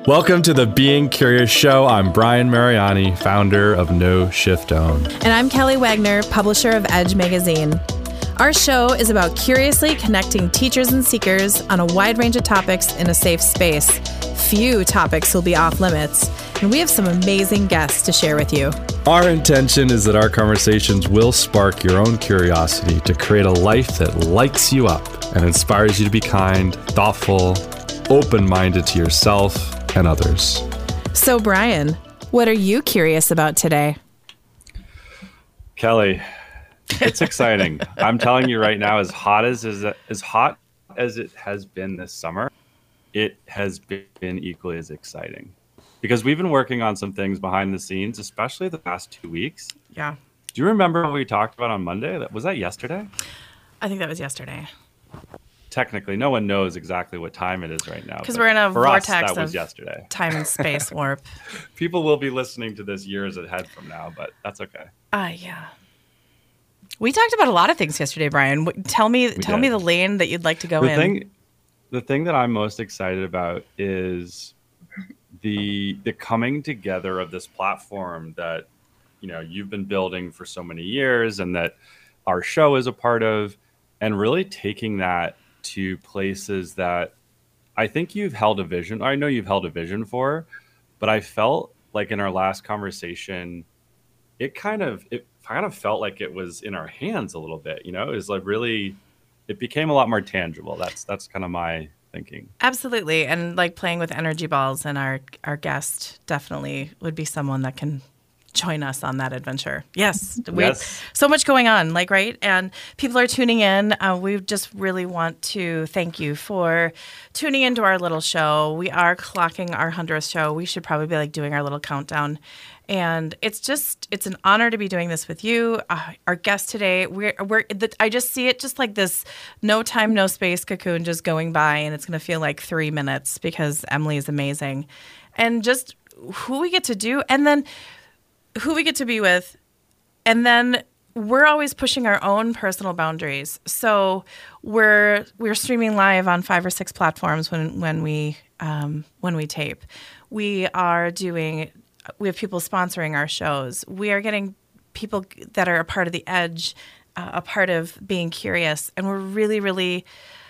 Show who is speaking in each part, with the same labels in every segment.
Speaker 1: Welcome to the Being Curious Show. I'm Brian Mariani, founder of No Shift Own.
Speaker 2: And I'm Kelly Wagner, publisher of Edge Magazine. Our show is about curiously connecting teachers and seekers on a wide range of topics in a safe space. Few topics will be off limits, and we have some amazing guests to share with you.
Speaker 1: Our intention is that our conversations will spark your own curiosity to create a life that lights you up and inspires you to be kind, thoughtful, open-minded to yourself and others.
Speaker 2: So, Brian, what are you curious about today?
Speaker 1: Kelly, it's exciting. I'm telling you right now, as hot as it has been this summer, it has been equally as exciting. Because we've been working on some things behind the scenes, especially the past 2 weeks.
Speaker 2: Yeah.
Speaker 1: Do you remember what we talked about on Monday? Was that yesterday?
Speaker 2: I think that was yesterday.
Speaker 1: Technically, no one knows exactly what time it is right now.
Speaker 2: Because we're in a vortex
Speaker 1: that was
Speaker 2: of
Speaker 1: yesterday.
Speaker 2: Time and space warp.
Speaker 1: People will be listening to this years ahead from now, but that's okay.
Speaker 2: Yeah. We talked about a lot of things yesterday, Brian. Tell me the lane that you'd like to go in.
Speaker 1: The thing that I'm most excited about is the coming together of this platform that you've been building for so many years and that our show is a part of, and really taking that to places that I think you've held a vision. I know you've held a vision for, but I felt like in our last conversation, it kind of felt like it was in our hands a little bit. It was like really, it became a lot more tangible. That's kind of my thinking.
Speaker 2: Absolutely. And like playing with energy balls, and our guest definitely would be someone that can join us on that adventure. Yes. So much going on, right? And people are tuning in. We just really want to thank you for tuning into our little show. We are clocking our 100th show. We should probably be doing our little countdown. And it's an honor to be doing this with you. Our guest today, I just see it just like this no time, no space cocoon just going by, and it's going to feel like 3 minutes because Emily is amazing. And just who we get to do, and then who we get to be with, and then we're always pushing our own personal boundaries. So we're streaming live on 5 or 6 platforms when we tape. We have people sponsoring our shows. We are getting people that are a part of the Edge, a part of being curious, and we're really, really,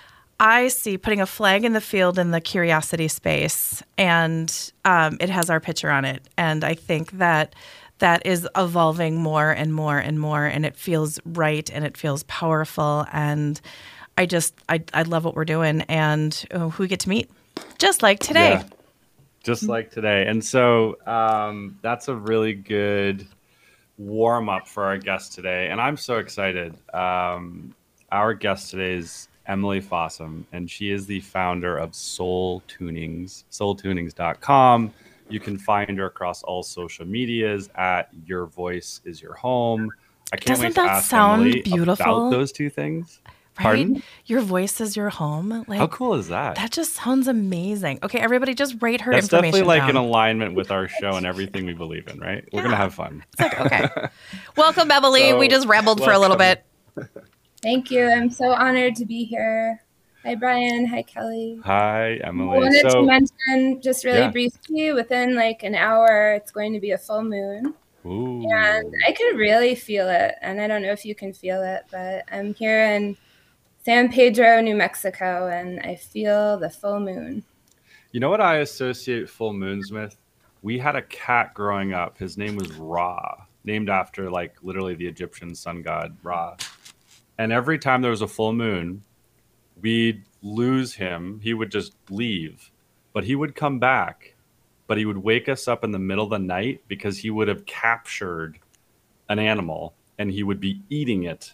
Speaker 2: I see putting a flag in the field in the curiosity space, and it has our picture on it. And I think that is evolving more and more and more, and it feels right and it feels powerful. And I love what we're doing, and who we get to meet, just like today.
Speaker 1: Yeah, just like today. And so that's a really good warm up for our guest today. And I'm so excited. Our guest today is Emily Fossum, and she is the founder of Soul Tunings, soultunings.com. You can find her across all social medias at Your Voice Is Your Home. I can't wait to ask Emily about those two things.
Speaker 2: Right?
Speaker 1: Pardon?
Speaker 2: Your voice is your home.
Speaker 1: How cool is that?
Speaker 2: That just sounds amazing. Okay, everybody, just write her
Speaker 1: That's
Speaker 2: information
Speaker 1: definitely
Speaker 2: down.
Speaker 1: in alignment with our show and everything we believe in, right? We're going to have fun.
Speaker 2: It's okay. Welcome, Emily. We just rambled for a little bit.
Speaker 3: Thank you. I'm so honored to be here. Hi, Brian. Hi, Kelly.
Speaker 1: Hi, Emily.
Speaker 3: I wanted to mention just really briefly, within an hour, it's going to be a full moon.
Speaker 1: Ooh.
Speaker 3: And I can really feel it. And I don't know if you can feel it, but I'm here in San Pedro, New Mexico, and I feel the full moon.
Speaker 1: You know what I associate full moons with? We had a cat growing up. His name was Ra, named after literally the Egyptian sun god Ra. And every time there was a full moon, we'd lose him. He would just leave, but he would come back, but he would wake us up in the middle of the night because he would have captured an animal and he would be eating it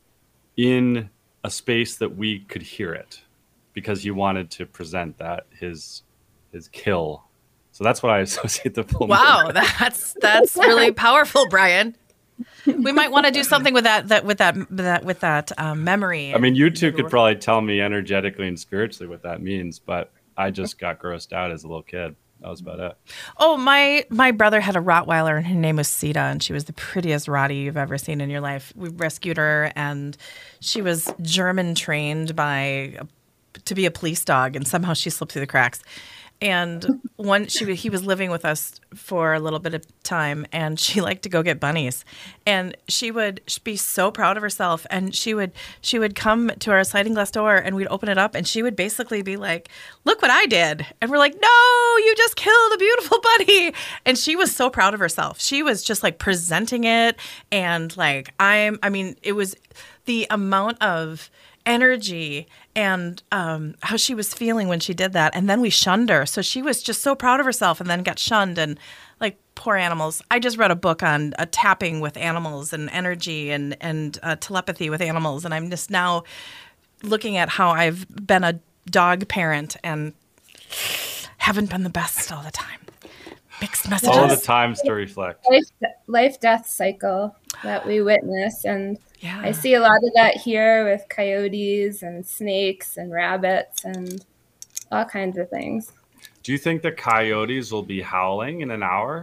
Speaker 1: in a space that we could hear it because he wanted to present that his kill. So that's what I associate the full moon.
Speaker 2: Wow, that's really powerful, Brian. We might want to do something with that memory.
Speaker 1: I mean, you two could probably tell me energetically and spiritually what that means, but I just got grossed out as a little kid. That was about it.
Speaker 2: Oh, my brother had a Rottweiler, and her name was Sita, and she was the prettiest Rottie you've ever seen in your life. We rescued her, and she was German trained to be a police dog, and somehow she slipped through the cracks. And he was living with us for a little bit of time, and she liked to go get bunnies, and she would be so proud of herself, and she would come to our sliding glass door, and we'd open it up, and she would basically be like, "Look what I did," and we're like, "No, you just killed a beautiful bunny," and she was so proud of herself. She was just like presenting it, and like I mean, it was the amount of energy and how she was feeling when she did that. And then we shunned her. So she was just so proud of herself and then got shunned. And like, poor animals. I just read a book on tapping with animals and energy and telepathy with animals. And I'm just now looking at how I've been a dog parent and haven't been the best all the time. Mixed messages.
Speaker 1: All the times to reflect.
Speaker 3: Life-death cycle that we witness. And yeah. I see a lot of that here with coyotes and snakes and rabbits and all kinds of things.
Speaker 1: Do you think the coyotes will be howling in an hour?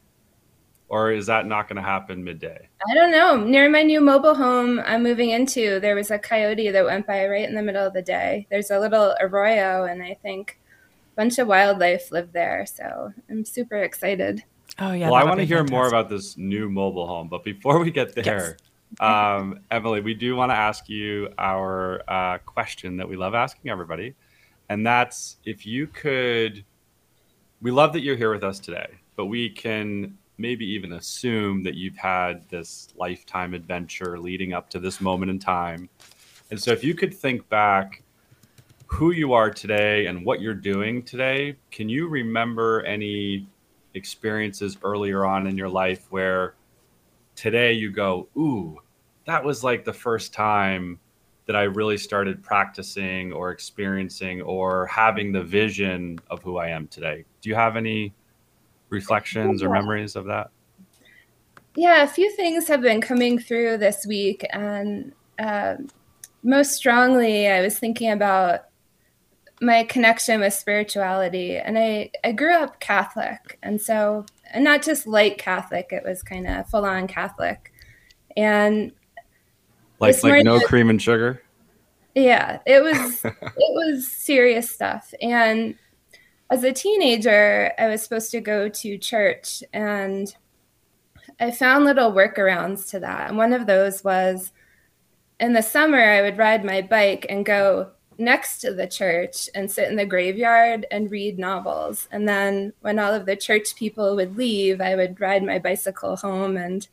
Speaker 1: Or is that not going to happen midday?
Speaker 3: I don't know. Near my new mobile home I'm moving into, there was a coyote that went by right in the middle of the day. There's a little arroyo, and I think a bunch of wildlife live there. So I'm super excited.
Speaker 2: Oh, yeah.
Speaker 1: Well, I want to hear more about this new mobile home. But before we get there, yes. Emily, we do want to ask you our question that we love asking everybody. And that's, if you could, we love that you're here with us today, but we can maybe even assume that you've had this lifetime adventure leading up to this moment in time. And so if you could think back who you are today and what you're doing today, can you remember any experiences earlier on in your life where today you go, ooh, that was like the first time that I really started practicing or experiencing or having the vision of who I am today? Do you have any reflections or memories of that?
Speaker 3: Yeah, a few things have been coming through this week. And most strongly, I was thinking about my connection with spirituality. And I grew up Catholic. And so, and not just light Catholic, it was kind of full on Catholic. And
Speaker 1: like no cream and sugar?
Speaker 3: Yeah, it was serious stuff. And as a teenager, I was supposed to go to church, and I found little workarounds to that. And one of those was in the summer, I would ride my bike and go next to the church and sit in the graveyard and read novels. And then when all of the church people would leave, I would ride my bicycle home. And,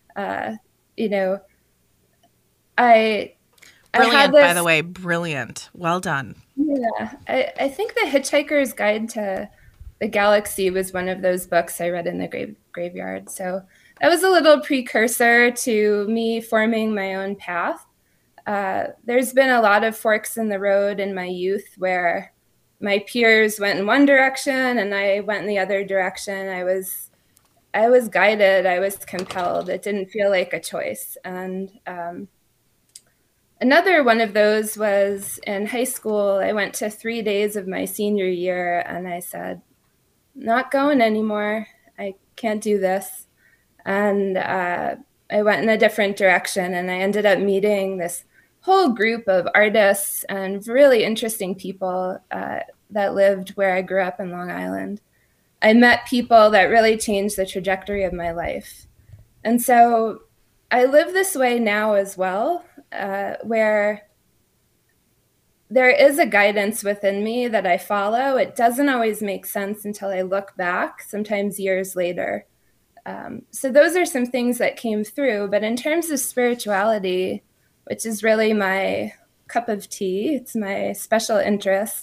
Speaker 2: Brilliant, by the way. Brilliant. Well done.
Speaker 3: Yeah. I think The Hitchhiker's Guide to the Galaxy was one of those books I read in the graveyard. So that was a little precursor to me forming my own path. There's been a lot of forks in the road in my youth where my peers went in one direction and I went in the other direction. I was guided. I was compelled. It didn't feel like a choice. And another one of those was in high school. I went to 3 days of my senior year and I said, not going anymore. I can't do this. And I went in a different direction, and I ended up meeting this whole group of artists and really interesting people that lived where I grew up in Long Island. I met people that really changed the trajectory of my life. And so I live this way now as well, where there is a guidance within me that I follow. It doesn't always make sense until I look back, sometimes years later. So those are some things that came through. But in terms of spirituality, which is really my cup of tea, it's my special interest,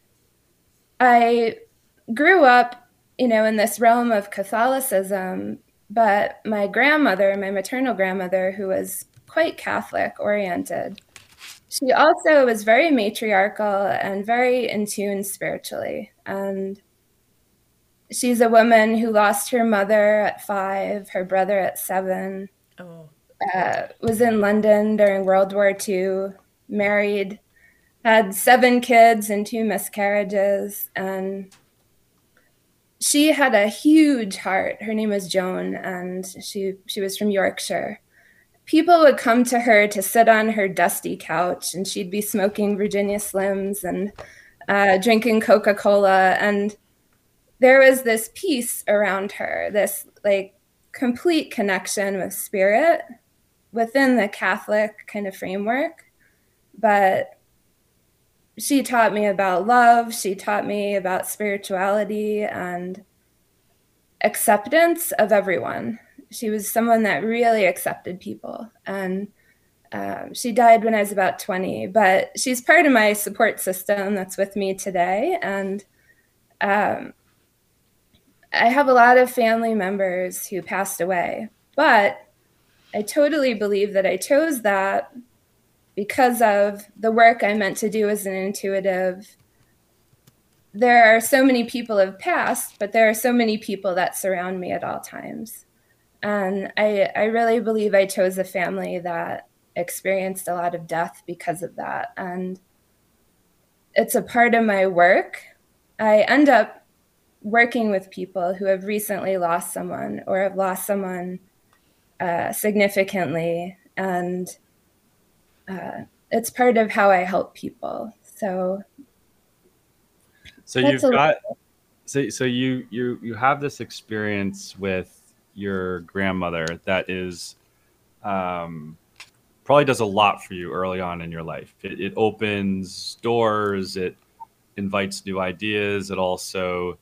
Speaker 3: I grew up, in this realm of Catholicism, but my grandmother, my maternal grandmother, who was quite Catholic oriented, she also was very matriarchal and very in tune spiritually. And she's a woman who lost her mother at 5, her brother at 7, was in London during World War II, married, had 7 kids and 2 miscarriages. And she had a huge heart. Her name was Joan, and she was from Yorkshire. People would come to her to sit on her dusty couch, and she'd be smoking Virginia Slims and drinking Coca-Cola. And there was this peace around her, this like complete connection with spirit within the Catholic kind of framework. But she taught me about love. She taught me about spirituality and acceptance of everyone. She was someone that really accepted people. And she died when I was about 20, but she's part of my support system that's with me today. And I have a lot of family members who passed away, but I totally believe that I chose that because of the work I'm meant to do as an intuitive. There are so many people who have passed, but there are so many people that surround me at all times. And I really believe I chose a family that experienced a lot of death because of that. And it's a part of my work. I end up working with people who have recently lost someone or have lost someone significantly. And it's part of how I help people. So
Speaker 1: you've got, so you have this experience with your grandmother that is, probably does a lot for you early on in your life. It opens doors, it invites new ideas. It also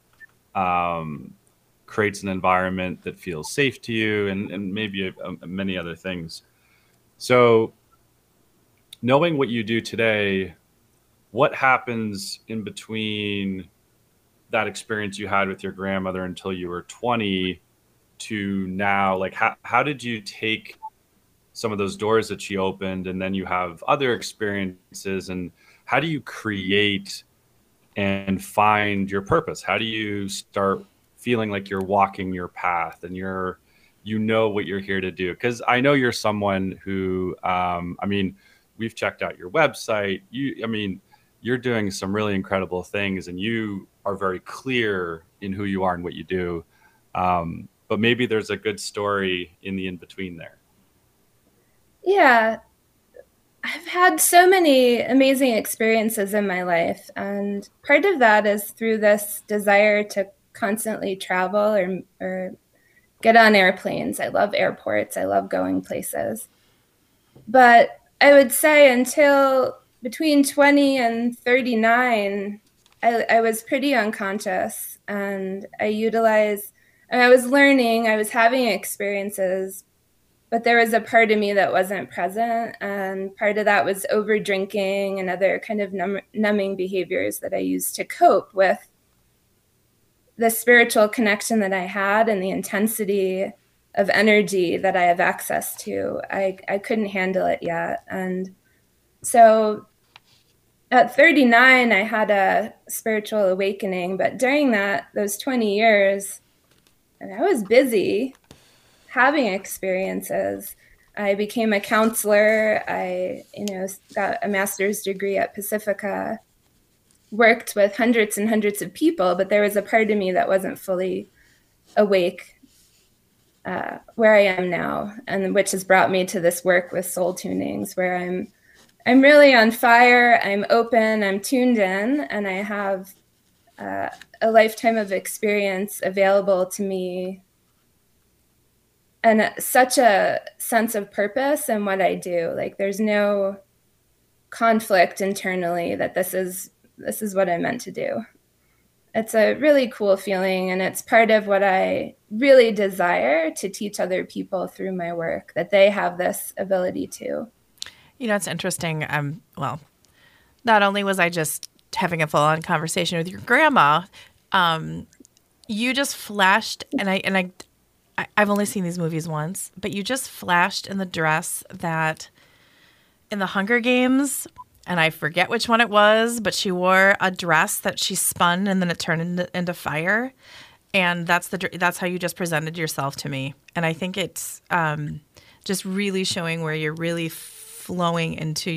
Speaker 1: creates an environment that feels safe to you, and maybe many other things. So knowing what you do today, what happens in between that experience you had with your grandmother until you were 20 to now? Like, how did you take some of those doors that she opened, and then you have other experiences, and how do you create and find your purpose? How do you start feeling like you're walking your path and you know what you're here to do? Because I know you're someone who, we've checked out your website. You're doing some really incredible things, and you are very clear in who you are and what you do. But maybe there's a good story in the in-between there.
Speaker 3: Yeah. I've had so many amazing experiences in my life. And part of that is through this desire to constantly travel or get on airplanes. I love airports. I love going places. But I would say until between 20 and 39, I was pretty unconscious, and I was learning, I was having experiences, but there was a part of me that wasn't present. And part of that was over drinking and other kind of numbing behaviors that I used to cope with the spiritual connection that I had and the intensity of energy that I have access to. I couldn't handle it yet. And so at 39, I had a spiritual awakening, but during those 20 years, and I was busy having experiences. I became a counselor. I, got a master's degree at Pacifica, worked with hundreds and hundreds of people, but there was a part of me that wasn't fully awake where I am now, and which has brought me to this work with soul tunings, where I'm really on fire. I'm open. I'm tuned in, and I have a lifetime of experience available to me, and such a sense of purpose in what I do. Like, there's no conflict internally that this is what I'm meant to do. It's a really cool feeling, and it's part of what I really desire to teach other people through my work, that they have this ability too.
Speaker 2: It's interesting. Well, not only was I just having a full-on conversation with your grandma, you just flashed, and I've only seen these movies once, but you just flashed in the dress that in the Hunger Games, and I forget which one it was, but she wore a dress that she spun and then it turned into fire. And that's how you just presented yourself to me. And I think it's just really showing where you're really flowing into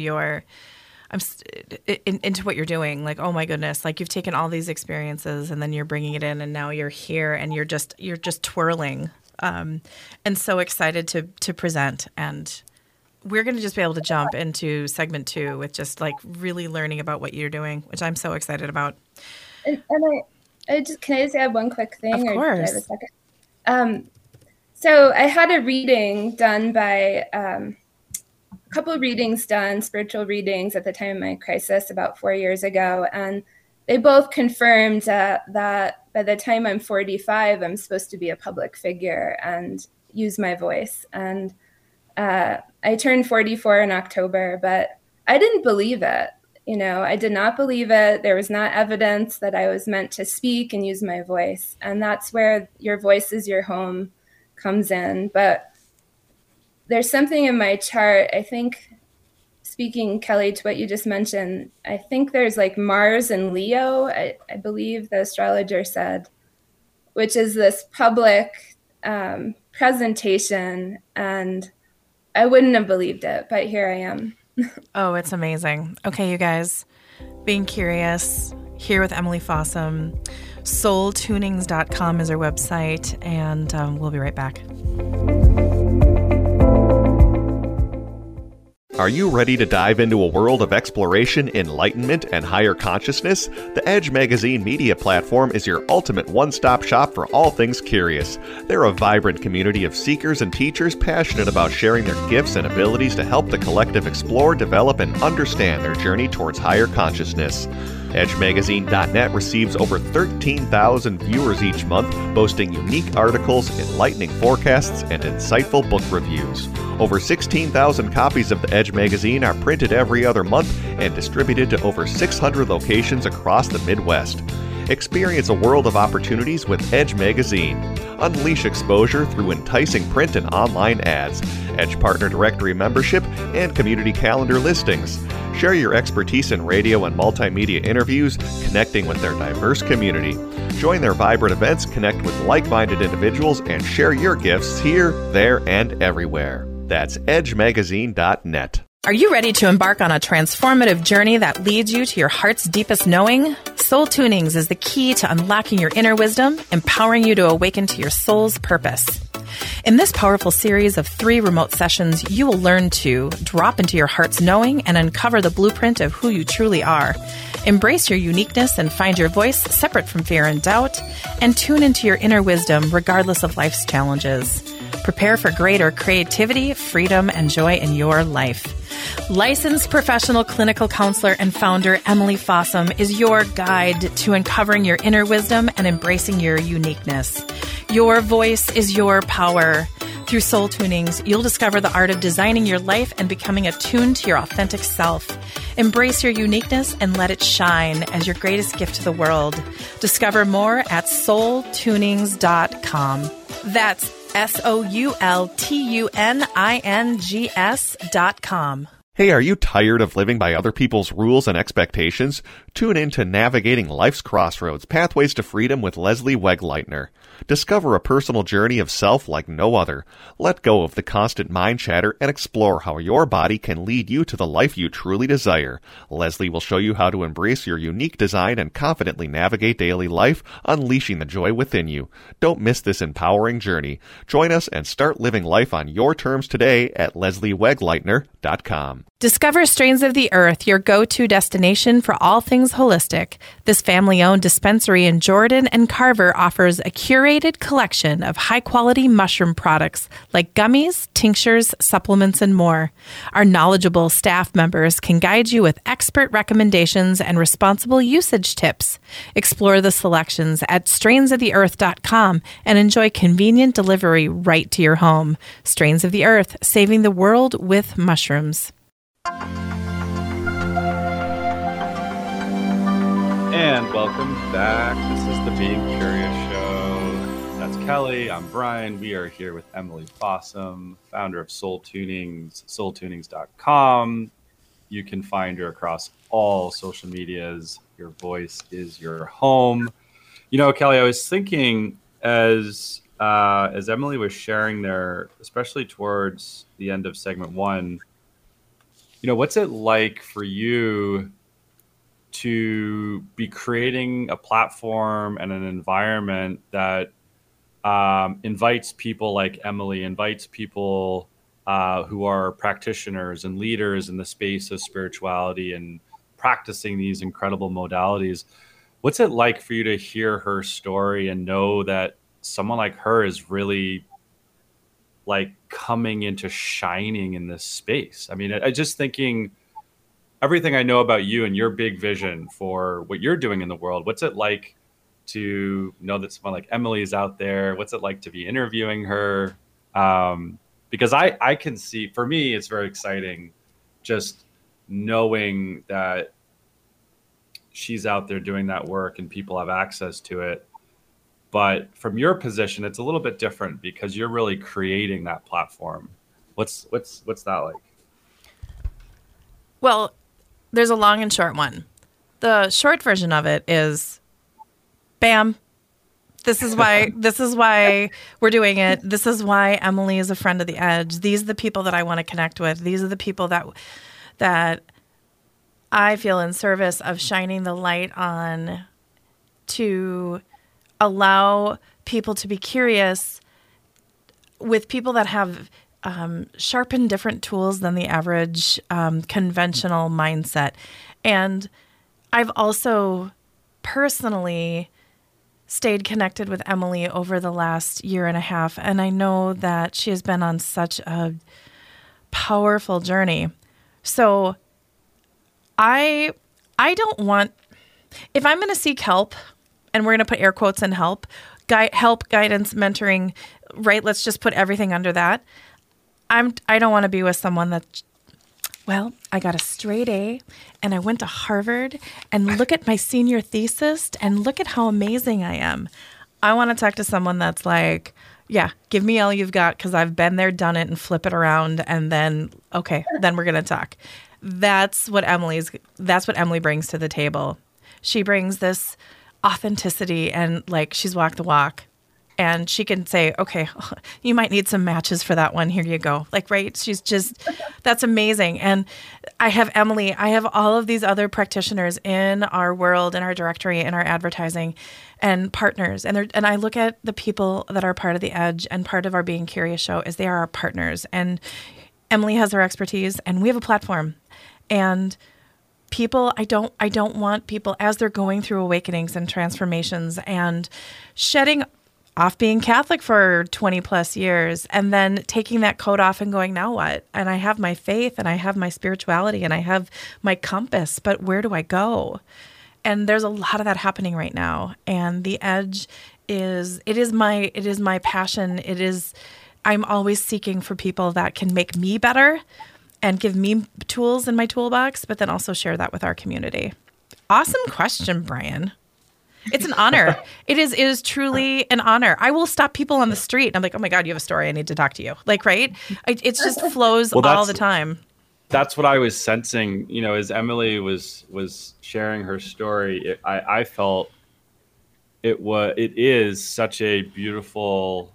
Speaker 2: into what you're doing. Like, oh my goodness, like you've taken all these experiences and then you're bringing it in, and now you're here and you're just twirling. And so excited to present. And we're going to just be able to jump into segment 2 with just like really learning about what you're doing, which I'm so excited about.
Speaker 3: And can I just add one quick thing?
Speaker 2: Of course.
Speaker 3: Or do I have a second? So I had a reading done by a couple of readings done, spiritual readings at the time of my crisis about 4 years ago. And they both confirmed that by the time I'm 45, I'm supposed to be a public figure and use my voice. And I turned 44 in October, but I didn't believe it. I did not believe it. There was not evidence that I was meant to speak and use my voice. And that's where your voice is your home comes in. But there's something in my chart, I think, speaking, Kelly, to what you just mentioned, I think there's like Mars and Leo, I believe the astrologer said, which is this public presentation. And I wouldn't have believed it, but here I am.
Speaker 2: Oh, it's amazing. Okay, you guys, being curious, here with Emily Fossum. Soultunings.com is our website, and we'll be right back.
Speaker 4: Are you ready to dive into a world of exploration, enlightenment, and higher consciousness? The Edge Magazine media platform is your ultimate one-stop shop for all things curious. They're a vibrant community of seekers and teachers passionate about sharing their gifts and abilities to help the collective explore, develop, and understand their journey towards higher consciousness. EdgeMagazine.net receives over 13,000 viewers each month, boasting unique articles, enlightening forecasts, and insightful book reviews. Over 16,000 copies of the Edge Magazine are printed every other month and distributed to over 600 locations across the Midwest. Experience a world of opportunities with Edge Magazine. Unleash exposure through enticing print and online ads, Edge Partner Directory membership, and community calendar listings. Share your expertise in radio and multimedia interviews, connecting with their diverse community. Join their vibrant events, connect with like-minded individuals, and share your gifts here, there, and everywhere. That's edgemagazine.net.
Speaker 2: Are you ready to embark on a transformative journey that leads you to your heart's deepest knowing? Soul Tunings is the key to unlocking your inner wisdom, empowering you to awaken to your soul's purpose. In this powerful series of 3 remote sessions, you will learn to drop into your heart's knowing and uncover the blueprint of who you truly are. Embrace your uniqueness and find your voice separate from fear and doubt, and tune into your inner wisdom regardless of life's challenges. Prepare for greater creativity, freedom, and joy in your life. Licensed professional clinical counselor and founder Emily Fossum is your guide to uncovering your inner wisdom and embracing your uniqueness. Your voice is your power. Through Soul Tunings, you'll discover the art of designing your life and becoming attuned to your authentic self. Embrace your uniqueness and let it shine as your greatest gift to the world. Discover more at soultunings.com. That's SOULTUNINGS.com.
Speaker 4: Hey, are you tired of living by other people's rules and expectations? Tune in to Navigating Life's Crossroads, Pathways to Freedom with Leslie Wegleitner. Discover a personal journey of self like no other. Let go of the constant mind chatter and explore how your body can lead you to the life you truly desire. Leslie will show you how to embrace your unique design and confidently navigate daily life, unleashing the joy within you. Don't miss this empowering journey. Join us and start living life on your terms today at lesliewegleitner.com.
Speaker 2: Discover Strains of the Earth, your go-to destination for all things holistic. This family-owned dispensary in Jordan and Carver offers a curated collection of high-quality mushroom products like gummies, tinctures, supplements, and more. Our knowledgeable staff members can guide you with expert recommendations and responsible usage tips. Explore the selections at strainsoftheearth.com and enjoy convenient delivery right to your home. Strains of the Earth, saving the world with mushrooms.
Speaker 1: And welcome back. This is the Being Curious Show. That's Kelly. I'm Brian. We are here with Emily Fossum, founder of Soul Tunings, soultunings.com. You can find her across all social medias. Your voice is your home. You know, Kelly, I was thinking as Emily was sharing there, especially towards the end of segment 1, you know, what's it like for you to be creating a platform and an environment that invites people like Emily, invites people who are practitioners and leaders in the space of spirituality and practicing these incredible modalities. What's it like for you to hear her story and know that someone like her is really like coming into shining in this space? I mean, I just thinking everything I know about you and your big vision for what you're doing in the world. What's it like to know that someone like Emily is out there? What's it like to be interviewing her? Because I can see, for me, it's very exciting just knowing that she's out there doing that work and people have access to it. But from your position, it's a little bit different because you're really creating that platform. What's that like?
Speaker 2: Well, there's a long and short one. The short version of it is, bam. This is why we're doing it. This is why Emily is a friend of the Edge. These are the people that I want to connect with. These are the people that I feel in service of shining the light on, to allow people to be curious with people that have sharpened different tools than the average conventional mindset. And I've also personally stayed connected with Emily over the last year and a half, and I know that she has been on such a powerful journey. So I don't want, if I'm going to seek help, and we're going to put air quotes in help, guidance, mentoring, right? Let's just put everything under that. I don't want to be with someone that, well, I got a straight A and I went to Harvard and look at my senior thesis and look at how amazing I am. I want to talk to someone that's like, yeah, give me all you've got because I've been there, done it, and flip it around. And then, okay, then we're going to talk. That's what Emily brings to the table. She brings this authenticity and like she's walked the walk. And she can say, okay, you might need some matches for that one. Here you go. Like, right? She's just, that's amazing. And I have Emily, I have all of these other practitioners in our world, in our directory, in our advertising and partners. And I look at the people that are part of the Edge and part of our Being Curious show as they are our partners. And Emily has her expertise and we have a platform. And people, I don't want people as they're going through awakenings and transformations and shedding off being Catholic for 20 plus years and then taking that coat off and going, now what? And I have my faith and I have my spirituality and I have my compass, but where do I go? And there's a lot of that happening right now. And the Edge is my passion. I'm always seeking for people that can make me better and give me tools in my toolbox, but then also share that with our community. Awesome question, Brian. It's an honor. It is truly an honor. I will stop people on the street and I'm like, oh my God, you have a story. I need to talk to you. Like, right? It just flows all the time.
Speaker 1: That's what I was sensing, as Emily was sharing her story. I felt it is such a beautiful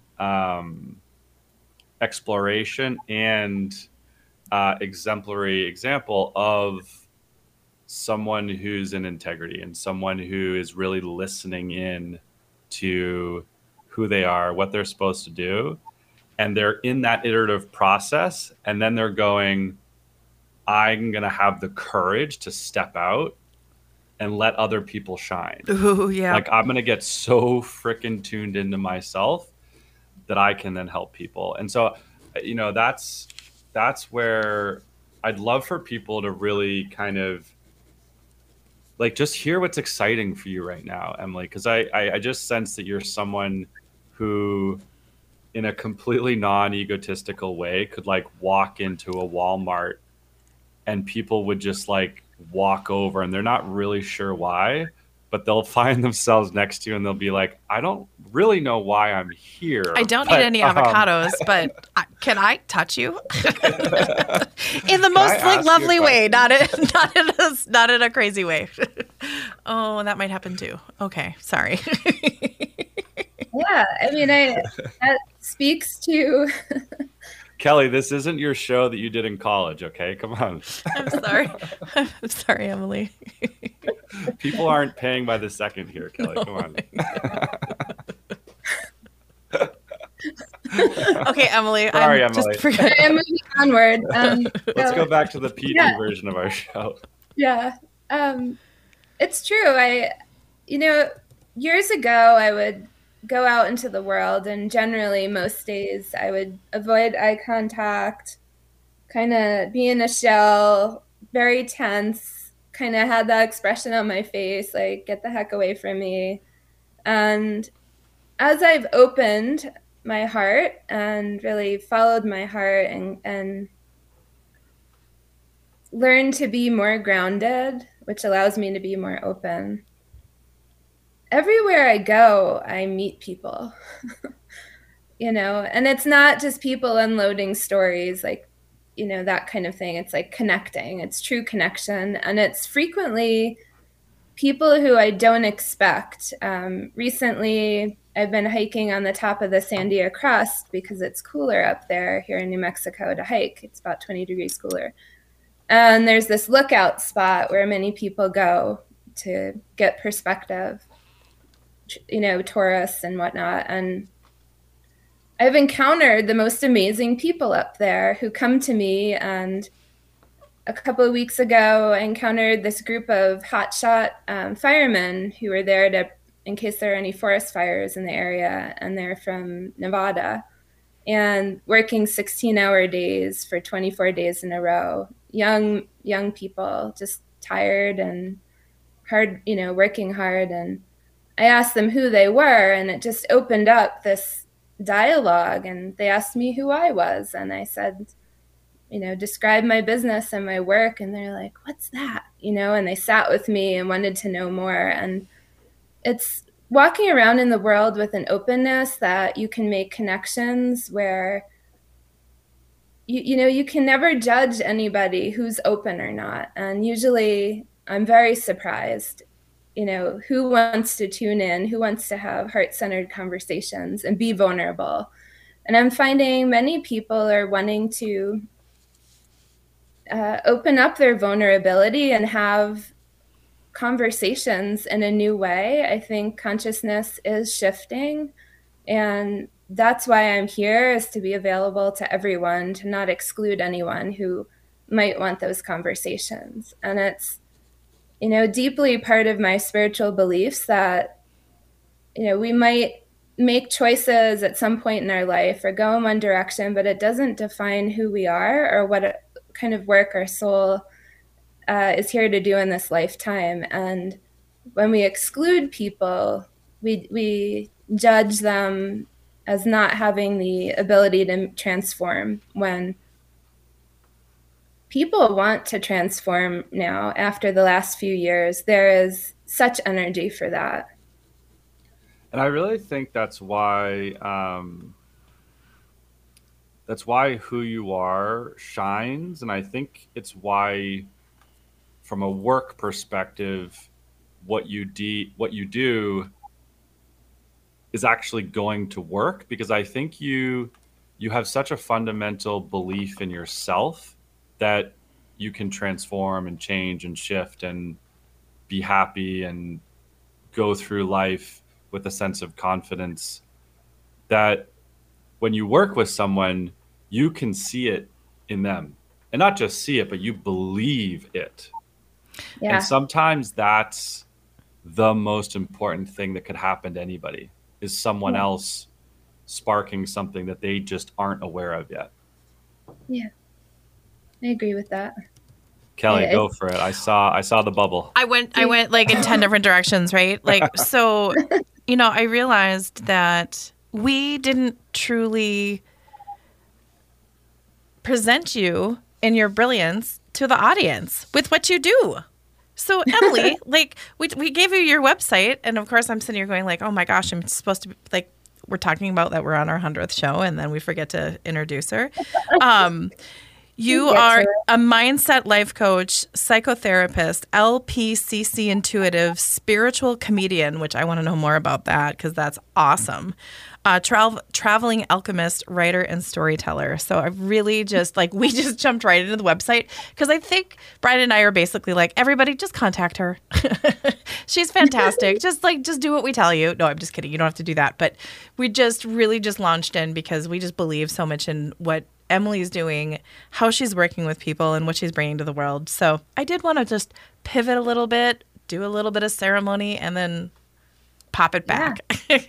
Speaker 1: exploration and exemplary example of someone who's in integrity and someone who is really listening in to who they are, what they're supposed to do. And they're in that iterative process. And then they're going, I'm going to have the courage to step out and let other people shine.
Speaker 2: Ooh, yeah.
Speaker 1: Like I'm going to get so freaking tuned into myself that I can then help people. And so, that's where I'd love for people to really kind of like just hear what's exciting for you right now, Emily, because I just sense that you're someone who in a completely non-egotistical way could like walk into a Walmart and people would just like walk over and they're not really sure why, but they'll find themselves next to you and they'll be like, I don't really know why I'm here.
Speaker 2: I don't need any avocados, but can I touch you? In the most like lovely way, not in a crazy way. Oh, that might happen too. Okay, sorry.
Speaker 3: Yeah, I mean, that speaks to...
Speaker 1: Kelly, this isn't your show that you did in college, okay? Come on.
Speaker 2: I'm sorry. I'm sorry, Emily.
Speaker 1: People aren't paying by the second here, Kelly. Come on.
Speaker 2: Okay, Emily.
Speaker 1: Sorry,
Speaker 2: I'm
Speaker 1: Emily.
Speaker 2: Just forget.
Speaker 3: I'm moving onward.
Speaker 1: Let's go back to the PG version of our show.
Speaker 3: Yeah. It's true. Years ago, I would go out into the world, and generally most days I would avoid eye contact, kind of be in a shell, very tense, kind of had that expression on my face, like, get the heck away from me. And as I've opened my heart and really followed my heart and learned to be more grounded, which allows me to be more open, everywhere I go, I meet people, and it's not just people unloading stories, like, that kind of thing. It's like connecting. It's true connection. And it's frequently people who I don't expect. Recently, I've been hiking on the top of the Sandia Crest because it's cooler up there here in New Mexico to hike. It's about 20 degrees cooler. And there's this lookout spot where many people go to get perspective, tourists and whatnot. And I've encountered the most amazing people up there who come to me. And a couple of weeks ago, I encountered this group of hotshot firemen who were there in case there are any forest fires in the area. And they're from Nevada and working 16-hour days for 24 days in a row. Young people, just tired and hard, working hard. And I asked them who they were, and it just opened up this dialogue. And they asked me who I was, and I said, describe my business and my work. And they're like, what's that? And they sat with me and wanted to know more. And it's walking around in the world with an openness that you can make connections where you can never judge anybody who's open or not. And usually I'm very surprised, who wants to tune in, who wants to have heart-centered conversations and be vulnerable. And I'm finding many people are wanting to open up their vulnerability and have conversations in a new way. I think consciousness is shifting, and that's why I'm here, is to be available to everyone, to not exclude anyone who might want those conversations. And it's, deeply part of my spiritual beliefs that, we might make choices at some point in our life or go in one direction, but it doesn't define who we are or what kind of work our soul is here to do in this lifetime. And when we exclude people, we judge them as not having the ability to transform, when people want to transform now after the last few years. There is such energy for that.
Speaker 1: And I really think that's why who you are shines. And I think it's why, from a work perspective, what you do is actually going to work, because I think you have such a fundamental belief in yourself that you can transform and change and shift and be happy and go through life with a sense of confidence, that when you work with someone, you can see it in them, and not just see it, but you believe it. Yeah. And sometimes that's the most important thing that could happen to anybody, is someone else sparking something that they just aren't aware of yet.
Speaker 3: Yeah, I agree with that.
Speaker 1: Kelly, go for it. I saw the bubble.
Speaker 2: I went like in 10 different directions, right? Like, so, I realized that we didn't truly present you in your brilliance to the audience with what you do. So, Emily, like, we gave you your website, and of course I'm sitting here going like, oh my gosh, I'm supposed to be, like, we're talking about that we're on our 100th show, and then we forget to introduce her. You are a mindset life coach, psychotherapist, LPCC intuitive, spiritual comedian, which I want to know more about that because that's awesome. Traveling alchemist, writer, and storyteller. So I really just we just jumped right into the website because I think Brian and I are basically like, everybody just contact her. She's fantastic. just do what we tell you. No, I'm just kidding. You don't have to do that. But we just really just launched in because we just believe so much in what Emily's doing, how she's working with people, and what she's bringing to the world. So I did want to just pivot a little bit, do a little bit of ceremony, and then pop it back.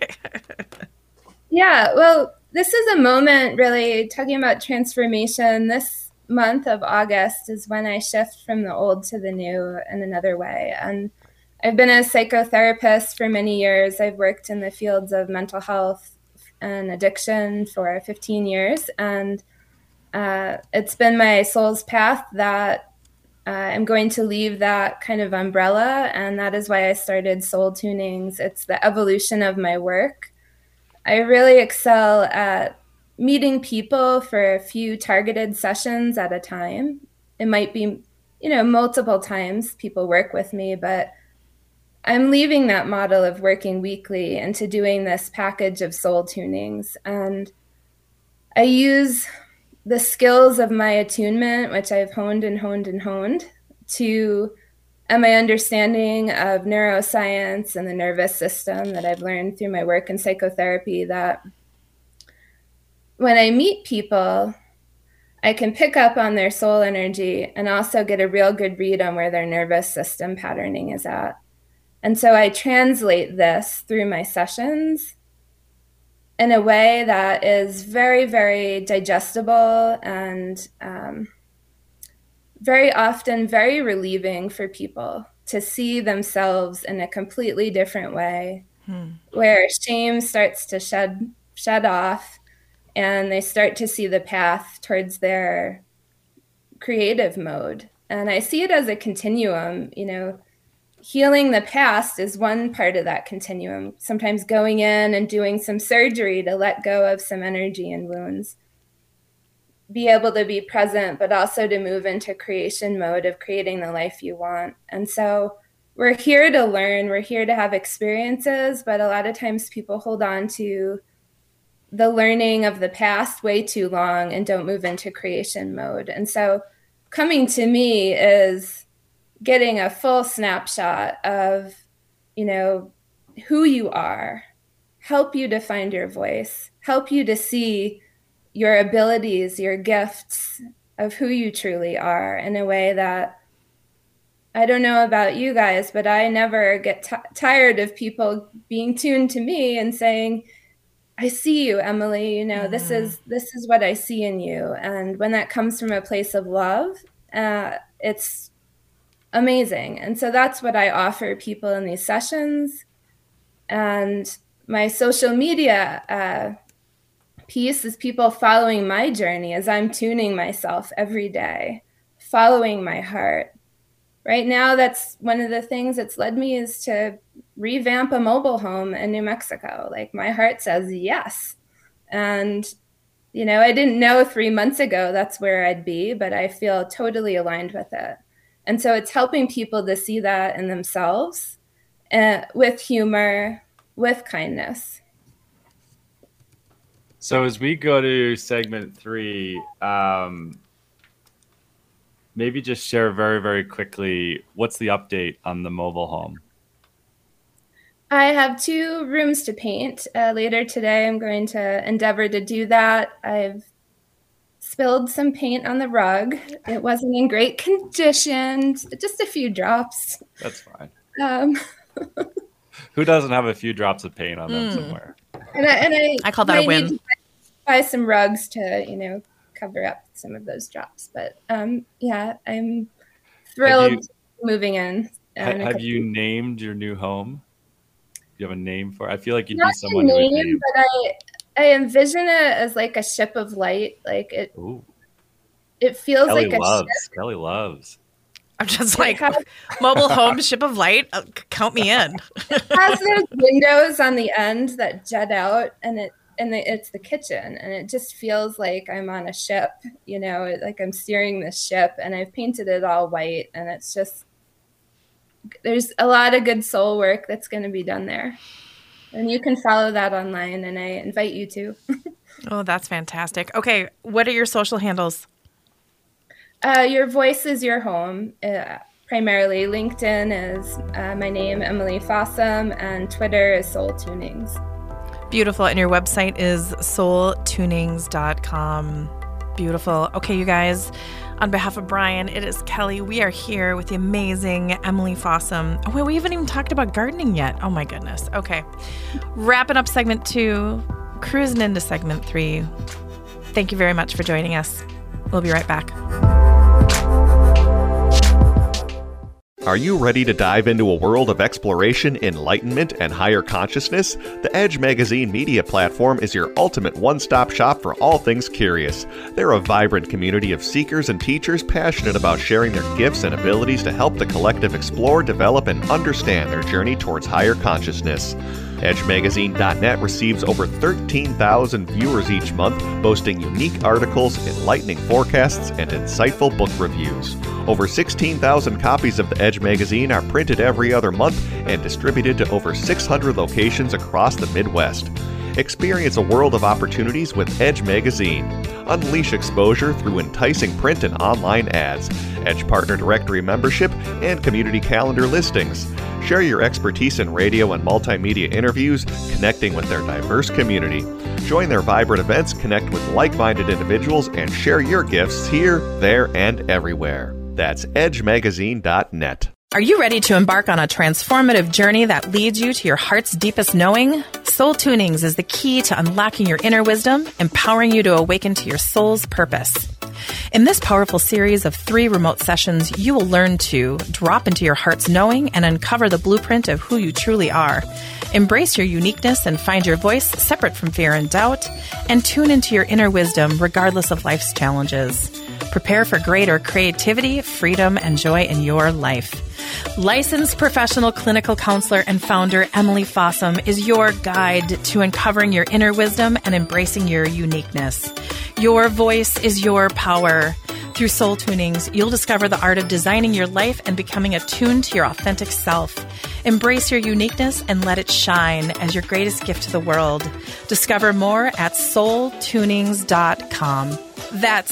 Speaker 3: Yeah, well, this is a moment really talking about transformation. This month of August is when I shift from the old to the new in another way. And I've been a psychotherapist for many years. I've worked in the fields of mental health and addiction for 15 years. And it's been my soul's path that I'm going to leave that kind of umbrella. And that is why I started Soul Tunings. It's the evolution of my work. I really excel at meeting people for a few targeted sessions at a time. It might be, multiple times people work with me, but I'm leaving that model of working weekly into doing this package of soul tunings. And I use the skills of my attunement, which I've honed and honed and honed, and my understanding of neuroscience and the nervous system that I've learned through my work in psychotherapy, that when I meet people, I can pick up on their soul energy and also get a real good read on where their nervous system patterning is at. And so I translate this through my sessions in a way that is very, very digestible and very often very relieving for people to see themselves in a completely different way, where shame starts to shed off, and they start to see the path towards their creative mode. And I see it as a continuum. Healing the past is one part of that continuum. Sometimes going in and doing some surgery to let go of some energy and wounds. Be able to be present, but also to move into creation mode of creating the life you want. And so we're here to learn, we're here to have experiences, but a lot of times people hold on to the learning of the past way too long and don't move into creation mode. And so coming to me is getting a full snapshot of, who you are, help you to find your voice, help you to see your abilities, your gifts of who you truly are in a way that, I don't know about you guys, but I never get tired of people being tuned to me and saying, I see you, Emily, this is what I see in you. And when that comes from a place of love, it's amazing. And so that's what I offer people in these sessions. And my social media piece is people following my journey as I'm tuning myself every day, following my heart. Right now, that's one of the things that's led me is to revamp a mobile home in New Mexico. Like, my heart says yes. And, I didn't know 3 months ago that's where I'd be, but I feel totally aligned with it. And so it's helping people to see that in themselves with humor, with kindness.
Speaker 1: So as we go to segment 3, maybe just share very, very quickly, what's the update on the mobile home?
Speaker 3: I have 2 rooms to paint. Later today, I'm going to endeavor to do that. I've spilled some paint on the rug. It wasn't in great condition, just a few drops.
Speaker 1: That's fine. Who doesn't have a few drops of paint on them somewhere?
Speaker 3: And
Speaker 2: I call that a win.
Speaker 3: Need to buy some rugs to, cover up some of those drops. But yeah, I'm thrilled moving in.
Speaker 1: Have you named your new home? Do you have a name for it? I feel like you'd
Speaker 3: Not
Speaker 1: be someone who would name.
Speaker 3: But I envision it as like a ship of light. Like it.
Speaker 1: Ooh.
Speaker 3: It feels
Speaker 1: Kelly
Speaker 3: like a
Speaker 1: loves.
Speaker 3: ship.
Speaker 1: Kelly loves.
Speaker 2: I'm just like, mobile home, ship of light, count me in.
Speaker 3: It has those windows on the end that jut out, and it's the kitchen, and it just feels like I'm on a ship, like I'm steering this ship, and I've painted it all white, and it's just, there's a lot of good soul work that's going to be done there. And you can follow that online, and I invite you to.
Speaker 2: Oh, that's fantastic. Okay, what are your social handles?
Speaker 3: Your voice is your home. Primarily, LinkedIn is my name, Emily Fossum, and Twitter is Soul Tunings.
Speaker 2: Beautiful. And your website is soultunings.com. Beautiful. Okay, you guys, on behalf of Brian, it is Kelly. We are here with the amazing Emily Fossum. Oh, wait, we haven't even talked about gardening yet. Oh, my goodness. Okay. Wrapping up segment 2, cruising into segment 3. Thank you very much for joining us. We'll be right back.
Speaker 4: Are you ready to dive into a world of exploration, enlightenment, and higher consciousness? The Edge Magazine media platform is your ultimate one-stop shop for all things curious. They're a vibrant community of seekers and teachers passionate about sharing their gifts and abilities to help the collective explore, develop, and understand their journey towards higher consciousness. EdgeMagazine.net receives over 13,000 viewers each month, boasting unique articles, enlightening forecasts, and insightful book reviews. Over 16,000 copies of the Edge Magazine are printed every other month and distributed to over 600 locations across the Midwest. Experience a world of opportunities with Edge Magazine. Unleash exposure through enticing print and online ads, Edge Partner Directory membership, and community calendar listings. Share your expertise in radio and multimedia interviews, connecting with their diverse community. Join their vibrant events, connect with like-minded individuals, and share your gifts here, there, and everywhere. That's edgemagazine.net.
Speaker 2: Are you ready to embark on a transformative journey that leads you to your heart's deepest knowing? Soul Tunings is the key to unlocking your inner wisdom, empowering you to awaken to your soul's purpose. In this powerful series of 3 remote sessions, you will learn to drop into your heart's knowing and uncover the blueprint of who you truly are. Embrace your uniqueness and find your voice separate from fear and doubt, and tune into your inner wisdom regardless of life's challenges. Prepare for greater creativity, freedom, and joy in your life. Licensed professional clinical counselor and founder Emily Fossum is your guide to uncovering your inner wisdom and embracing your uniqueness. Your voice is your power. Through Soul Tunings, you'll discover the art of designing your life and becoming attuned to your authentic self. Embrace your uniqueness and let it shine as your greatest gift to the world. Discover more at soultunings.com. That's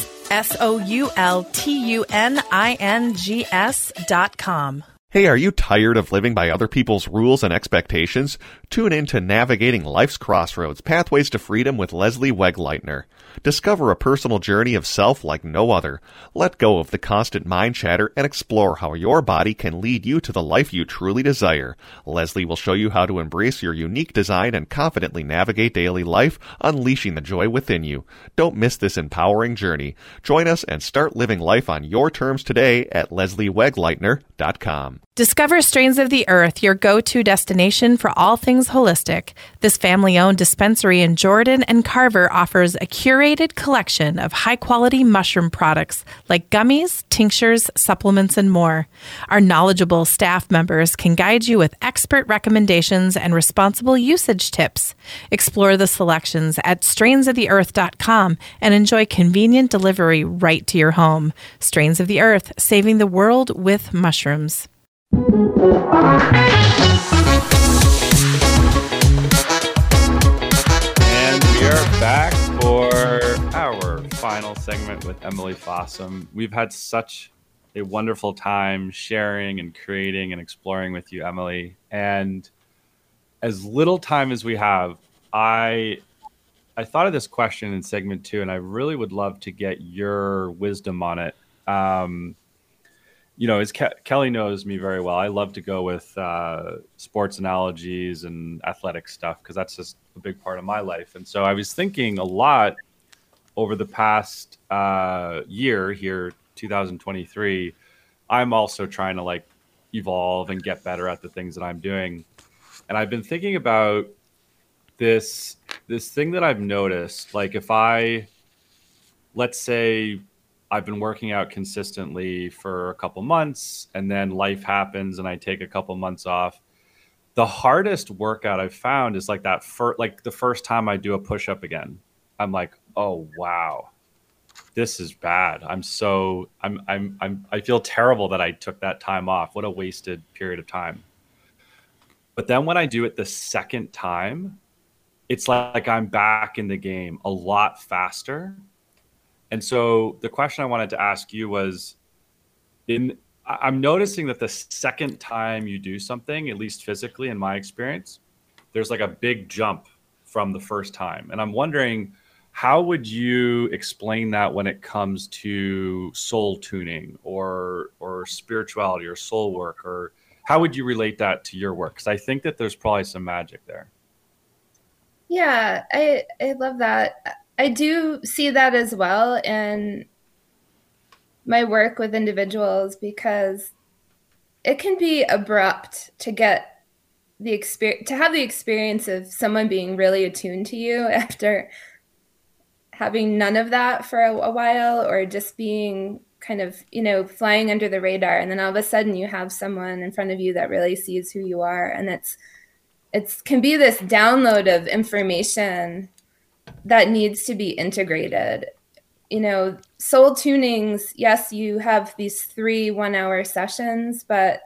Speaker 2: SOULTUNINGS.com.
Speaker 4: Hey, are you tired of living by other people's rules and expectations? Tune in to Navigating Life's Crossroads, Pathways to Freedom with Leslie Wegleitner. Discover a personal journey of self like no other. Let go of the constant mind chatter and explore how your body can lead you to the life you truly desire. Leslie will show you how to embrace your unique design and confidently navigate daily life, unleashing the joy within you. Don't miss this empowering journey. Join us and start living life on your terms today at lesliewegleitner.com.
Speaker 2: Discover Strains of the Earth, your go-to destination for all things holistic. This family-owned dispensary in Jordan and Carver offers a curated collection of high-quality mushroom products like gummies, tinctures, supplements, and more. Our knowledgeable staff members can guide you with expert recommendations and responsible usage tips. Explore the selections at strainsoftheearth.com and enjoy convenient delivery right to your home. Strains of the Earth, saving the world with mushrooms.
Speaker 1: And we are back for our final segment with Emily Fossum. We've had such a wonderful time sharing and creating and exploring with you, Emily. And as little time as we have, I thought of this question in segment 2, and I really would love to get your wisdom on it. As Kelly knows me very well, I love to go with sports analogies and athletic stuff because that's just a big part of my life. And so I was thinking a lot over the past year here, 2023. I'm also trying to evolve and get better at the things that I'm doing. And I've been thinking about this thing that I've noticed. Like let's say I've been working out consistently for a couple months and then life happens and I take a couple months off. The hardest workout I've found is the first time I do a push-up again. I'm like, oh, wow, this is bad. I feel terrible that I took that time off. What a wasted period of time. But then when I do it the second time, it's like I'm back in the game a lot faster. And so the question I wanted to ask you was, I'm noticing that the second time you do something, at least physically in my experience, there's like a big jump from the first time. And I'm wondering, How would you explain that when it comes to soul tuning or spirituality or soul work, or how would you relate that to your work? Because I think that there's probably some magic there.
Speaker 3: Yeah, I love that. I do see that as well in my work with individuals, because it can be abrupt to get the experience, to have the experience of someone being really attuned to you after having none of that for a while, or just being kind of, flying under the radar. And then all of a sudden you have someone in front of you that really sees who you are. And it can be this download of information that needs to be integrated. Soul tunings, yes, you have these 3 1-hour sessions, but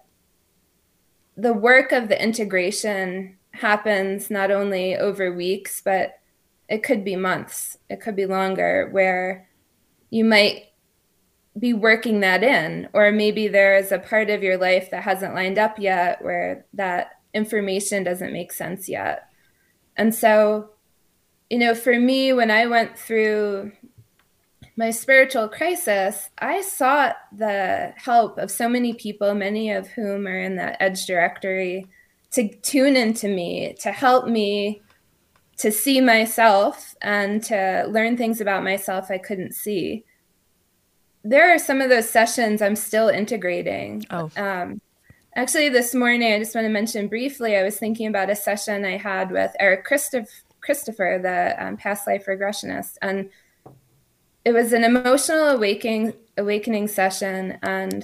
Speaker 3: the work of the integration happens not only over weeks, but it could be months, it could be longer, where you might be working that in, or maybe there is a part of your life that hasn't lined up yet where that information doesn't make sense yet. And so, for me, when I went through my spiritual crisis, I sought the help of so many people, many of whom are in the Edge directory, to tune into me, to help me to see myself and to learn things about myself I couldn't see. There are some of those sessions I'm still integrating. Actually, this morning, I just want to mention briefly, I was thinking about a session I had with Eric Christopher, the past life regressionist. And it was an emotional awakening session. And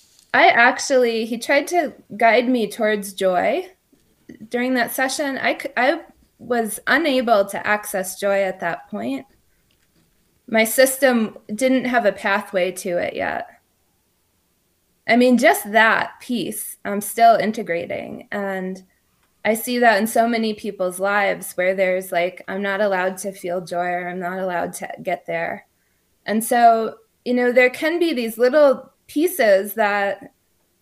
Speaker 3: he tried to guide me towards joy during that session. I was unable to access joy at that point. My system didn't have a pathway to it yet. I mean, just that piece I'm still integrating. And I see that in so many people's lives where there's like, I'm not allowed to feel joy, or I'm not allowed to get there. And so, there can be these little pieces that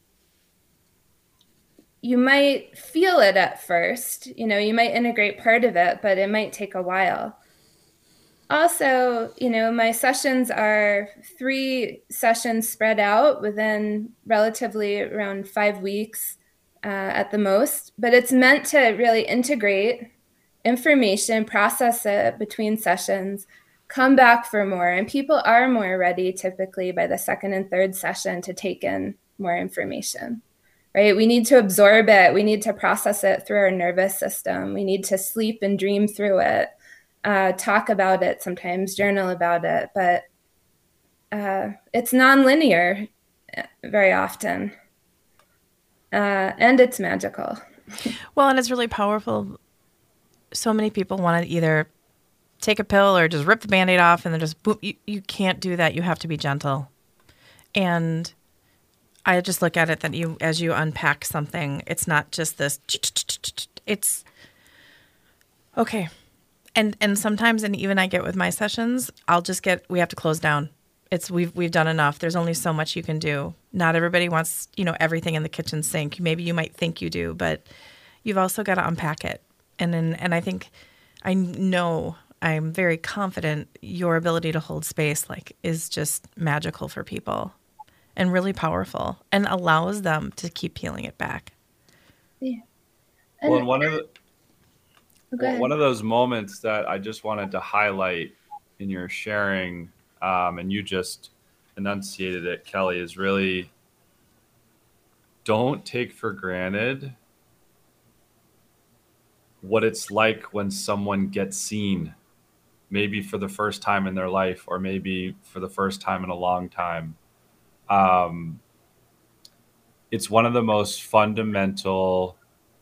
Speaker 3: you might feel it at first, you might integrate part of it, but it might take a while. Also, my sessions are 3 sessions spread out within relatively around 5 weeks at the most, but it's meant to really integrate information, process it between sessions, come back for more. And people are more ready typically by the 2nd and 3rd session to take in more information. Right? We need to absorb it. We need to process it through our nervous system. We need to sleep and dream through it, talk about it, sometimes journal about it. But it's nonlinear very often. And it's magical.
Speaker 2: Well, and it's really powerful. So many people want to either take a pill or just rip the Band-Aid off and then just boom. You can't do that. You have to be gentle. And I just look at it that as you unpack something, it's not just this, it's okay. And sometimes, and even I get with my sessions, we have to close down. We've done enough. There's only so much you can do. Not everybody wants, everything in the kitchen sink. Maybe you might think you do, but you've also got to unpack it. And I think, I know, I'm very confident your ability to hold space is just magical for people. And really powerful, and allows them to keep peeling it back.
Speaker 3: Yeah.
Speaker 1: Well, one of those moments that I just wanted to highlight in your sharing, and you just enunciated it, Kelly, is really don't take for granted what it's like when someone gets seen, maybe for the first time in their life, or maybe for the first time in a long time. It's one of the most fundamental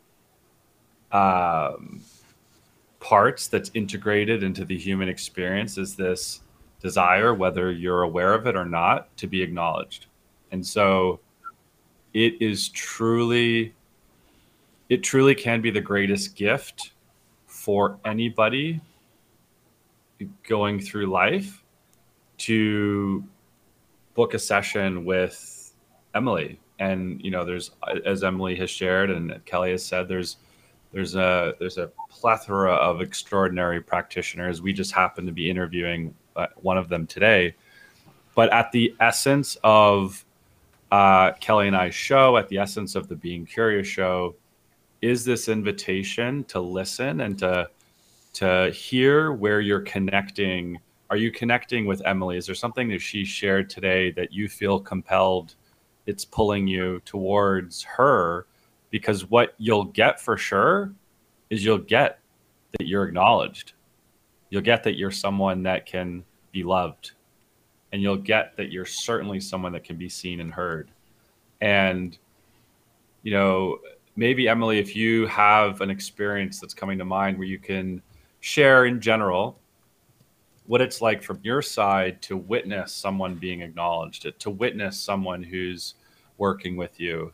Speaker 1: parts that's integrated into the human experience, is this desire, whether you're aware of it or not, to be acknowledged. And so it truly can be the greatest gift for anybody going through life to book a session with Emily. And there's, as Emily has shared and Kelly has said, there's There's a plethora of extraordinary practitioners. We just happen to be interviewing one of them today. But at the essence of Kelly and I's show, at the essence of the Being Curious show, is this invitation to listen and to hear where you're connecting. Are you connecting with Emily? Is there something that she shared today that you feel compelled it's pulling you towards her? Because what you'll get for sure is you'll get that you're acknowledged. You'll get that you're someone that can be loved. And you'll get that you're certainly someone that can be seen and heard. And, you know, maybe Emily, if you have an experience that's coming to mind where you can share in general what it's like from your side to witness someone being acknowledged, to witness someone who's working with you,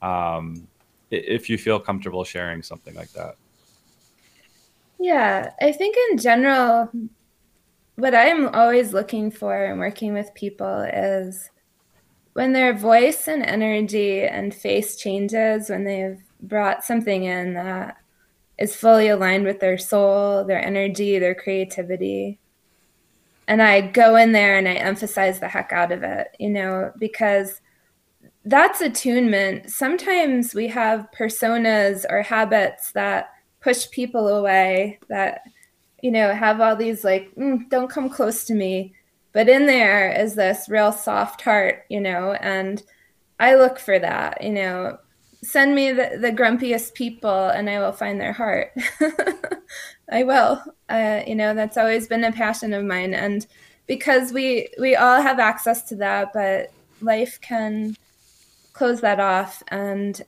Speaker 1: if you feel comfortable sharing something like that.
Speaker 3: Yeah, I think in general, what I'm always looking for in working with people is when their voice and energy and face changes, when they've brought something in that is fully aligned with their soul, their energy, their creativity. And I go in there and I emphasize the heck out of it, you know, because that's attunement. Sometimes we have personas or habits that push people away, that, you know, have all these like, don't come close to me. But in there is this real soft heart, you know, and I look for that, you know, send me the grumpiest people and I will find their heart. I will, you know, that's always been a passion of mine. And because we all have access to that, but life can close that off. And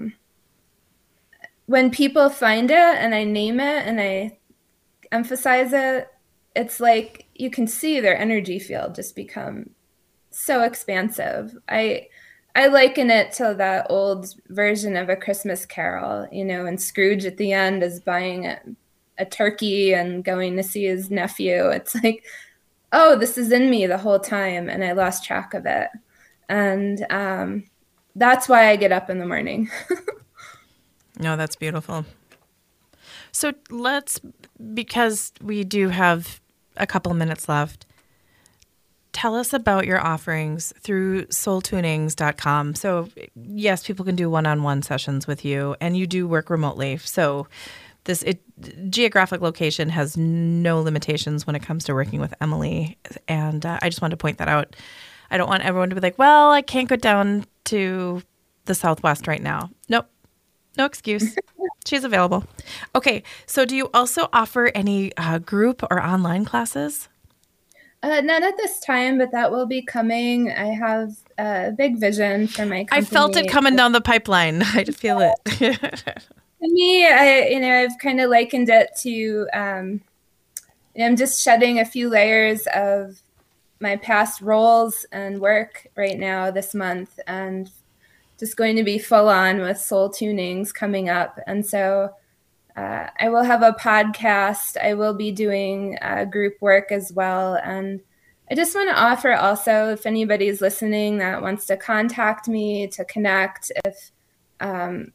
Speaker 3: when people find it and I name it and I emphasize it, it's like you can see their energy field just become so expansive. I liken it to that old version of A Christmas Carol, you know, and Scrooge at the end is buying a turkey and going to see his nephew. It's like, oh, this is in me the whole time, and I lost track of it. And that's why I get up in the morning.
Speaker 2: No, that's beautiful. So because we do have a couple minutes left, tell us about your offerings through soultunings.com. So yes, people can do one-on-one sessions with you, and you do work remotely. So geographic location has no limitations when it comes to working with Emily. And I just wanted to point that out. I don't want everyone to be like, well, I can't go down to the Southwest right now. Nope. No excuse. She's available. Okay. So do you also offer any group or online classes?
Speaker 3: Not at this time, but that will be coming. I have a big vision for my company.
Speaker 2: I felt it coming down the pipeline. I just feel it.
Speaker 3: For me, I've kind of likened it to I'm just shedding a few layers of my past roles and work right now this month, and just going to be full on with Soul Tunings coming up. And so I will have a podcast. I will be doing group work as well. And I just want to offer also, if anybody's listening that wants to contact me to connect, if I'm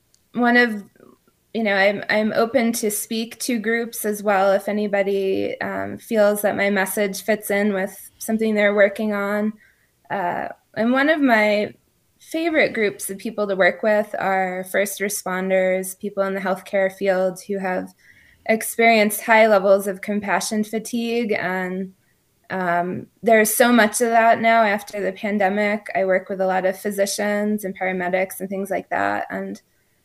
Speaker 3: open to speak to groups as well. If anybody feels that my message fits in with something they're working on. And one of my favorite groups of people to work with are first responders, people in the healthcare field who have experienced high levels of compassion fatigue. And there's so much of that now after the pandemic. I work with a lot of physicians and paramedics and things like that. And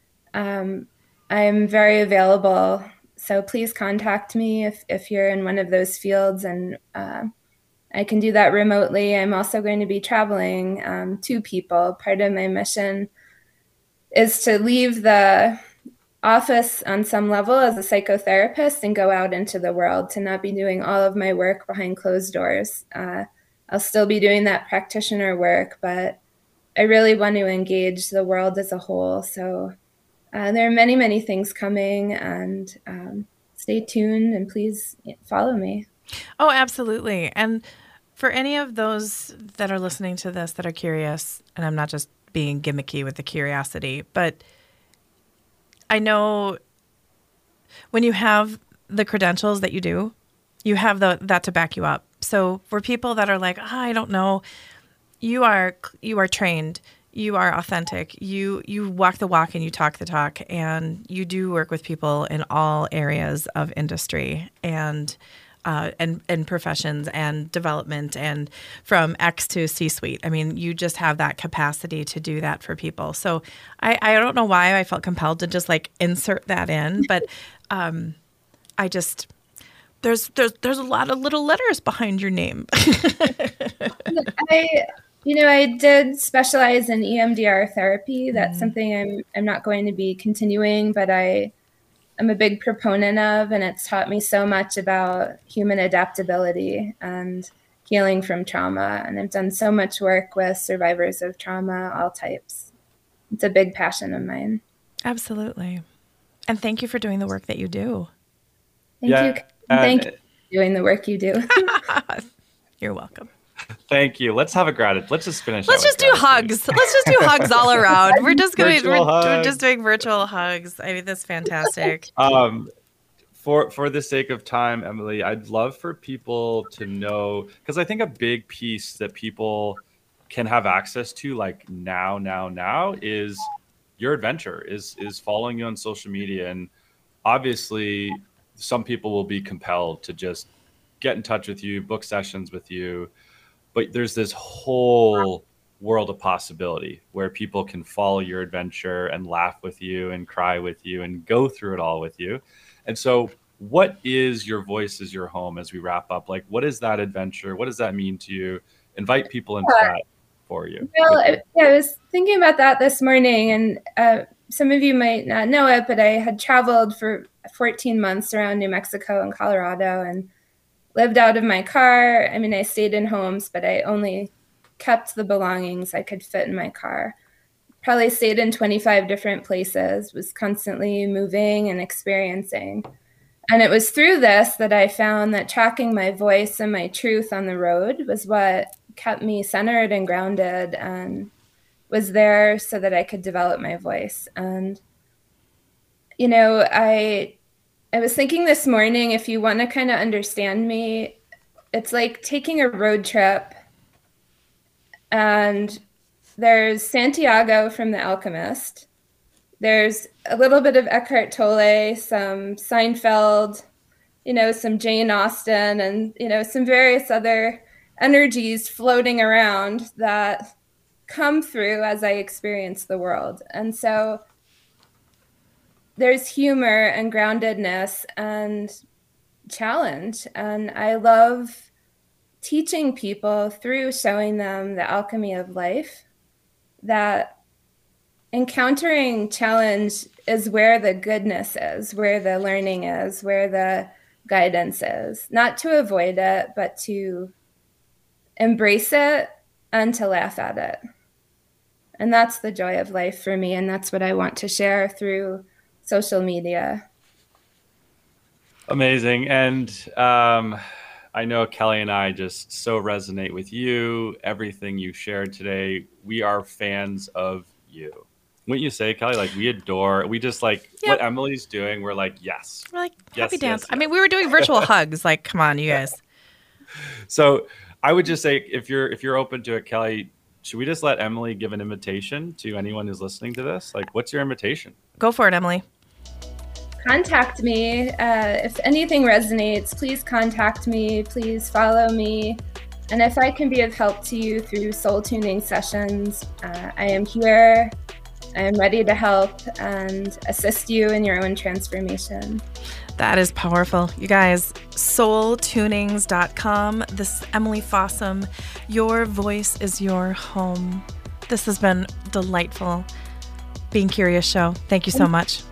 Speaker 3: I'm very available. So please contact me if you're in one of those fields, and I can do that remotely. I'm also going to be traveling to people. Part of my mission is to leave the office on some level as a psychotherapist and go out into the world, to not be doing all of my work behind closed doors. I'll still be doing that practitioner work, but I really want to engage the world as a whole. So there are many, many things coming, and stay tuned and please follow me.
Speaker 2: Oh, absolutely. And for any of those that are listening to this that are curious, and I'm not just being gimmicky with the curiosity, but I know when you have the credentials that you do, you have that to back you up. So for people that are like, I don't know, you are trained, you are authentic, you walk the walk and you talk the talk, and you do work with people in all areas of industry and professions and development, and from X to C-suite. I mean, you just have that capacity to do that for people. So I don't know why I felt compelled to just like insert that in, but I just there's a lot of little letters behind your name.
Speaker 3: I did specialize in EMDR therapy. That's something I'm not going to be continuing, but I'm a big proponent of, and it's taught me so much about human adaptability and healing from trauma. And I've done so much work with survivors of trauma, all types. It's a big passion of mine.
Speaker 2: Absolutely. And thank you for doing the work that you do.
Speaker 3: Thank you. Thank you for doing the work you do.
Speaker 2: You're welcome.
Speaker 1: Thank you. Let's have a gratitude. Let's just finish.
Speaker 2: Let's just do hugs. Let's just do hugs all around. We're just we're just doing virtual hugs. I mean, that's fantastic.
Speaker 1: For the sake of time, Emily, I'd love for people to know, because I think a big piece that people can have access to, like now, is your adventure, is following you on social media. And obviously, some people will be compelled to just get in touch with you, book sessions with you. But there's this whole world of possibility where people can follow your adventure and laugh with you and cry with you and go through it all with you. And so what is Your Voice is Your Home as we wrap up? Like, what is that adventure? What does that mean to you? Invite people into that for you.
Speaker 3: Well, I was thinking about that this morning, and some of you might not know it, but I had traveled for 14 months around New Mexico and Colorado and lived out of my car. I mean, I stayed in homes, but I only kept the belongings I could fit in my car. Probably stayed in 25 different places, was constantly moving and experiencing. And it was through this that I found that tracking my voice and my truth on the road was what kept me centered and grounded, and was there so that I could develop my voice. And, I was thinking this morning, if you want to kind of understand me, it's like taking a road trip, and there's Santiago from The Alchemist. There's a little bit of Eckhart Tolle, some Seinfeld, some Jane Austen, and, some various other energies floating around that come through as I experience the world. And so there's humor and groundedness and challenge. And I love teaching people through showing them the alchemy of life, that encountering challenge is where the goodness is, where the learning is, where the guidance is. Not to avoid it, but to embrace it and to laugh at it. And that's the joy of life for me. And that's what I want to share through social media.
Speaker 1: Amazing. And I know Kelly and I just so resonate with you, everything you shared today. We are fans of you. Wouldn't you say, Kelly? Like, we just like what Emily's doing. We're like, yes.
Speaker 2: We're like, happy dance. Yes. I mean, we were doing virtual hugs. Like, come on, you guys.
Speaker 1: So I would just say, if you're open to it, Kelly, should we just let Emily give an invitation to anyone who's listening to this? Like, what's your invitation?
Speaker 2: Go for it, Emily.
Speaker 3: Contact me. If anything resonates, please contact me. Please follow me. And if I can be of help to you through soul tuning sessions, I am here. I am ready to help and assist you in your own transformation.
Speaker 2: That is powerful. You guys, soultunings.com. This is Emily Fossum. Your voice is your home. This has been delightful. Being Curious show. Thank you so much.